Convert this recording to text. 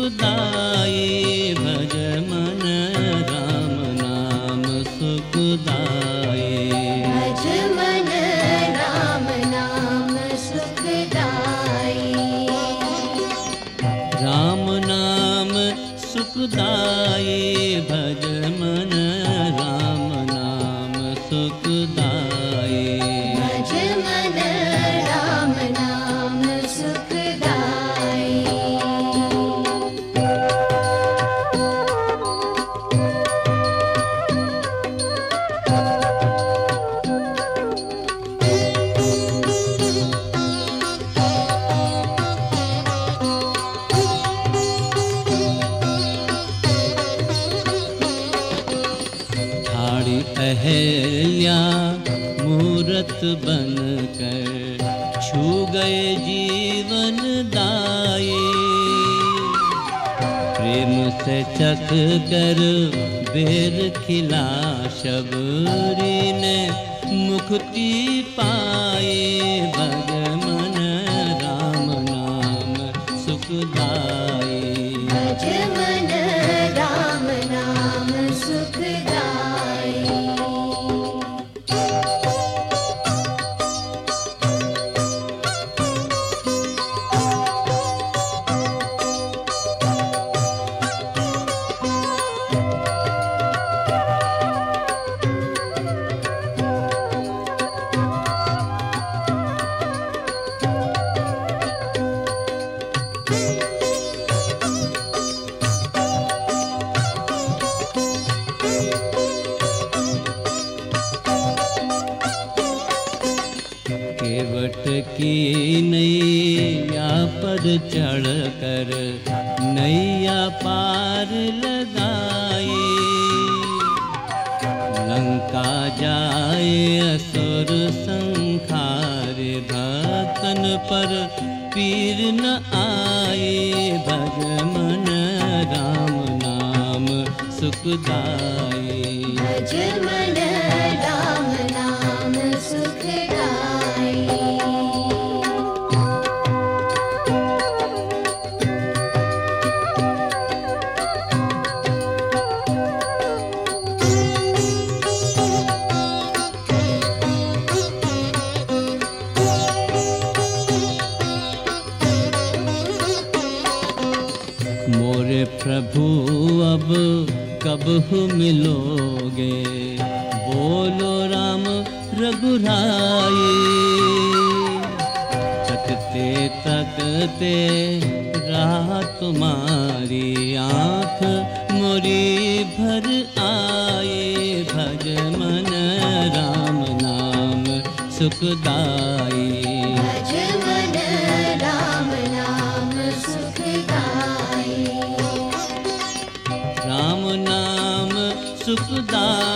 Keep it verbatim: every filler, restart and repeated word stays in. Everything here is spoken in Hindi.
सुखदाई भज मन राम नाम सुखदाई भज मन राम नाम सुखदाई राम नाम सुखदाई भज मन राम नाम सुखदाई भज मन राम नाम सुखदाई ठाड़ी अहल्या मूरत बनकर छू गए जीवन दाई प्रेम से चख कर बेर खिला शबरी ने मुक्ति पाई भज मन राम नाम सुखदाई भज मन राम नाम सुखदाई केवट की नैया पर चढ़ कर नैया पार लगाई लंका जाए असुर संखार भक्तन पर पीर न आए भज मन राम नाम सुखदाई भज मन राम नाम सुखदाई मोरे प्रभु अब कब हो मिलोगे बोलो राम रघुराई तकते तकते राह तुम्हारी आँख मोरी भर आए भज मन राम नाम सुखदाई भज मन राम नाम सुखदाई राम नाम सुखदाई